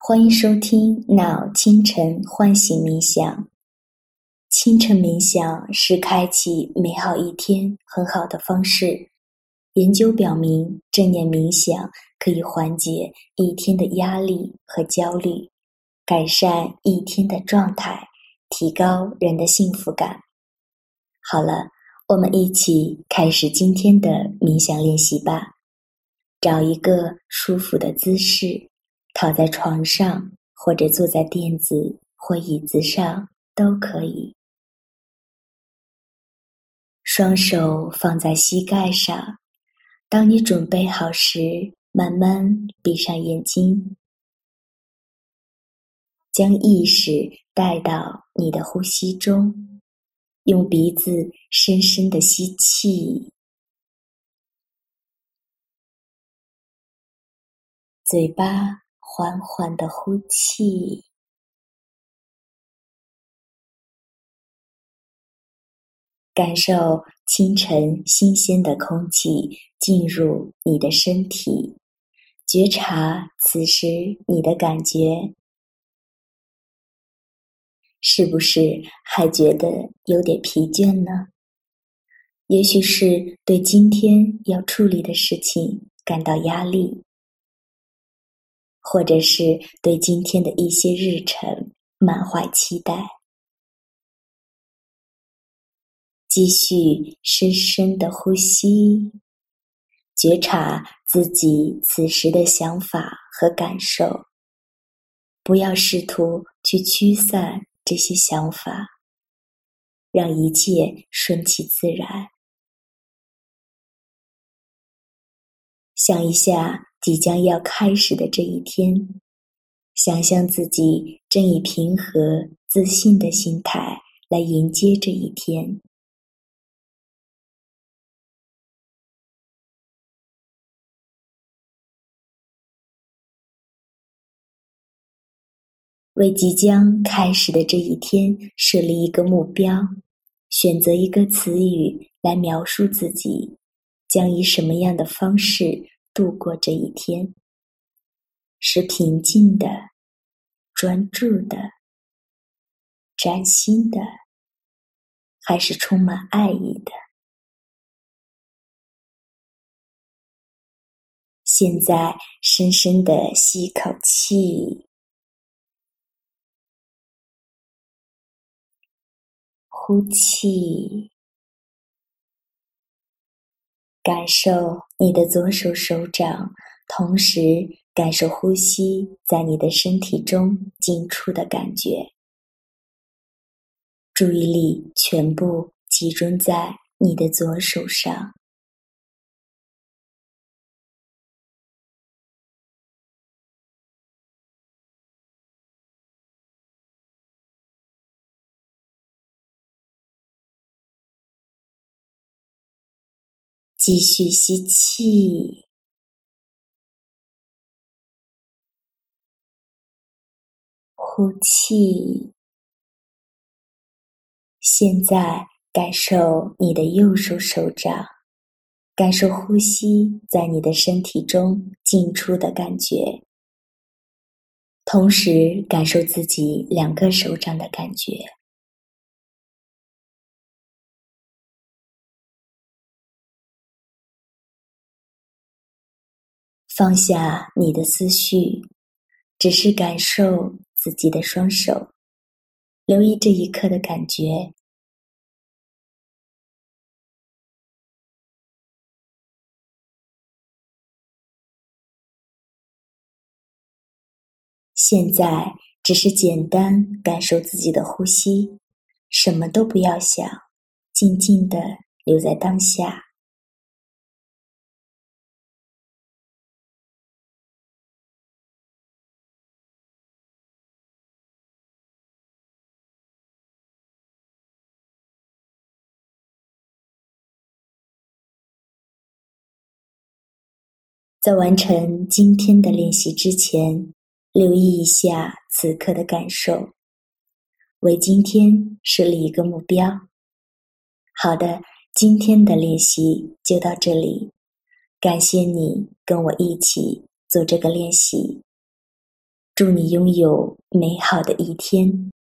欢迎收听脑清晨唤醒冥想。清晨冥想是开启美好一天很好的方式。研究表明，正念冥想可以缓解一天的压力和焦虑，改善一天的状态，提高人的幸福感。好了，我们一起开始今天的冥想练习吧。找一个舒服的姿势，躺在床上或者坐在垫子或椅子上都可以。双手放在膝盖上，当你准备好时，慢慢闭上眼睛，将意识带到你的呼吸中，用鼻子深深地吸气，嘴巴缓缓地呼气。感受清晨新鲜的空气进入你的身体，觉察此时你的感觉，是不是还觉得有点疲倦呢？也许是对今天要处理的事情感到压力，或者是对今天的一些日程满怀期待。继续深深的呼吸，觉察自己此时的想法和感受，不要试图去驱散这些想法，让一切顺其自然。想一下即将要开始的这一天，想象自己正以平和自信的心态来迎接这一天。为即将开始的这一天设立一个目标，选择一个词语来描述自己将以什么样的方式度过这一天。是平静的、专注的、崭新的，还是充满爱意的？现在深深地吸一口气，呼气，感受你的左手手掌，同时感受呼吸在你的身体中进出的感觉。注意力全部集中在你的左手上。继续吸气，呼气。现在感受你的右手手掌，感受呼吸在你的身体中进出的感觉，同时感受自己两个手掌的感觉。放下你的思绪，只是感受自己的双手，留意这一刻的感觉。现在只是简单感受自己的呼吸，什么都不要想，静静地留在当下。在完成今天的练习之前，留意一下此刻的感受，为今天设立一个目标。好的，今天的练习就到这里，感谢你跟我一起做这个练习。 祝你拥有美好的一天。